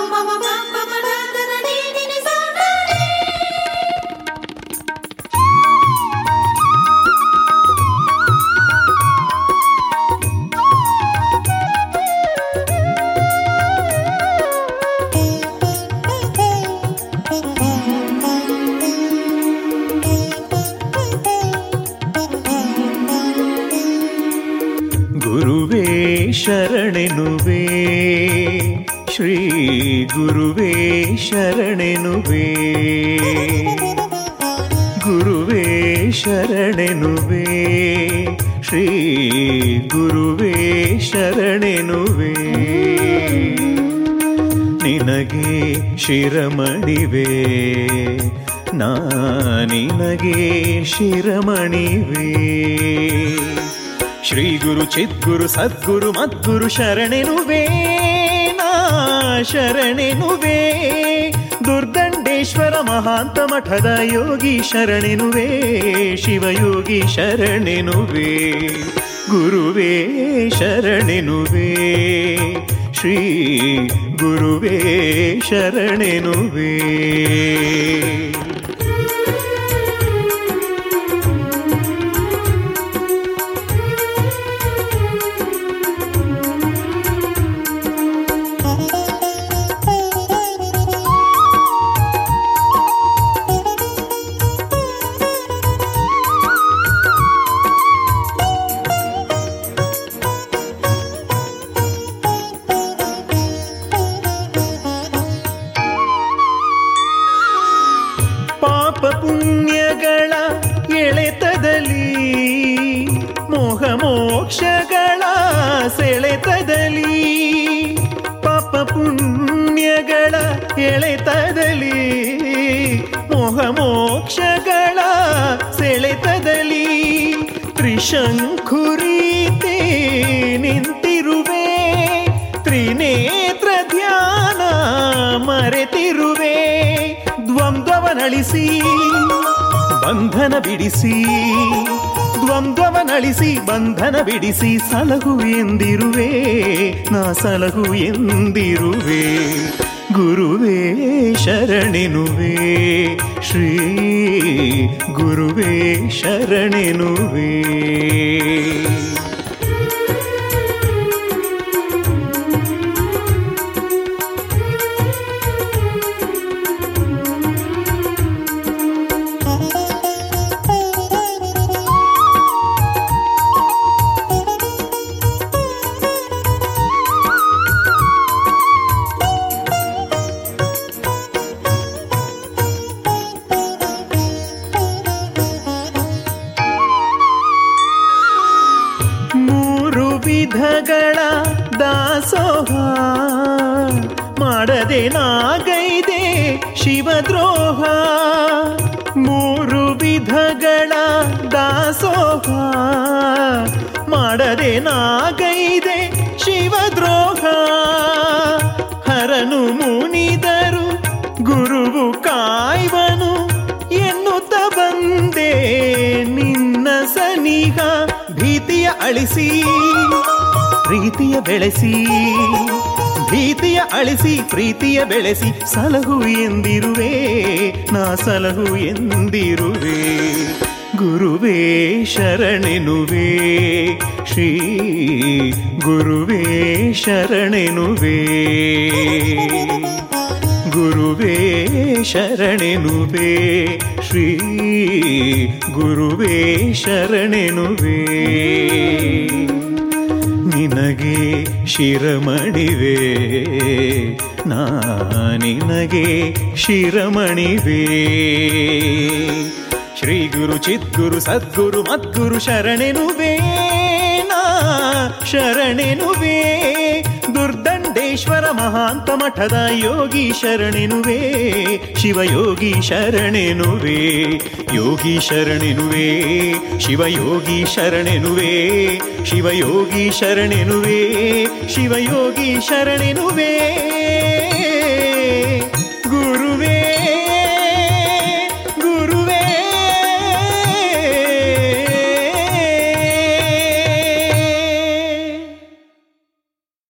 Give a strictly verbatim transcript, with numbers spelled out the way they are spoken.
ಗುರುವೇ ಶರಣೆನುವೆ ಶ್ರೀ ಗುರುವೇ ಶರಣೆನುವೆ ಗುರುವೇ ಶರಣೆನುವೆ ಶ್ರೀ ಗುರುವೇ ಶರಣೆನುವೆ ನಿನಗೆ ಶಿರಮಣಿವೆ ನಾ ನಿನಗೆ ಶಿರಮಣಿವೆ ಶ್ರೀ ಗುರು ಚಿದ್ಗುರು ಸದ್ಗುರು ಮದ್ಗುರು ಶರಣೆನುವೆ ನಾ ಶರಣೆನುವೆ ದುರ್ದಂಡೇಶ್ವರ ಮಹಾಂತ ಮಠದ ಯೋಗಿ ಶರಣೆನುವೆ ಶಿವಯೋಗಿ ಶರಣೆನುವೆ ಗುರುವೇ ಶರಣೆನುವೆ ಶ್ರೀ ಗುರುವೇ ಶರಣೆನುವೆ ಪುಣ್ಯಗಳ ಎಳೆತದಲ್ಲಿ ಮೋಹ ಮೋಕ್ಷಗಳ ಸೆಳೆತದಲ್ಲಿ ಪಾಪ ಪುಣ್ಯಗಳ ಎಳೆತದಲ್ಲಿ ಮೋಹ ಮೋಕ್ಷಗಳ ಸೆಳೆತದಲ್ಲಿ ತ್ರಿಶಂಕುರೀತಿ ನಿಂತಿರುವೆ ತ್ರಿನೇತ್ರ ಧ್ಯಾನ ಮರೆತಿರುವೆ ದ್ವಂದ್ವವನಳಿಸಿ ಬಂಧನ ಬಿಡಿಸಿ ದ್ವಂದ್ವವನಳಿಸಿ ಬಂಧನ ಬಿಡಿಸಿ ಸಲಹು ಎಂದಿರುವೆ ನಾ ಸಲಹು ಎಂದಿರುವೆ ಗುರುವೇ ಶರಣೆನುವೆ ಶ್ರೀ ಗುರುವೇ ಶರಣೆನುವೆ ವಿಧಗಳ ದಾಸೋಹ ಮಾಡದೆ ನಾಗೈದೆ ಶಿವದ್ರೋಹ ಮೂರು ವಿಧಗಳ ದಾಸೋಹ ಮಾಡದೆ ನಾಗೈದೆ ಶಿವದ್ರೋಹ ಹರನು ಮುನಿದರು ಗುರುವು ಕಾಯ್ವನು ಎನ್ನುತ್ತ ಬಂದೆ ನಿನ್ನ ಸನಿಹ ಭೀತಿಯ ಅಳಿಸಿ ಪ್ರೀತಿಯ ಬೆಳೆಸಿ ಭೀತಿಯ ಅಳಿಸಿ ಪ್ರೀತಿಯ ಬೆಳೆಸಿ ಸಲಹು ಎಂದಿರುವೆ ನಾ ಸಲಹು ಎಂದಿರುವೆ ಗುರುವೇ ಶರಣೆನುವೆ ಶ್ರೀ ಗುರುವೇ ಶರಣೆನುವೆ ಗುರುವೇ ಶರಣೆನುವೆ ಶ್ರೀ ಗುರುವೇ ಶರಣೆನುವೆ ನಿನಗೆ ಶಿರಮಣಿವೆ ನಾ ನಿನಗೆ ಶಿರಮಣಿವೆ ಶ್ರೀ ಗುರು ಚಿದ್ಗುರು ಸದ್ಗುರು ಮದ್ಗುರು ಶರಣೆನುವೆ ನಾ ಶರಣೆನುವೆ ದುರ್ದಂಡೇಶ್ವರ ಮಹಾಂತ ಮಠದ ಯೋಗಿ ಶರಣೆನುವೆ ಶಿವಯೋಗಿ ಶರಣೆನುವೆ ಯೋಗಿ ಶರಣೆನುವೆ ಶಿವಯೋಗಿ ಶರಣೆನುವೆ ಶಿವಯೋಗಿ ಶರಣೆನುವೆ ಶಿವಯೋಗಿ ಶರಣೆನುವೆ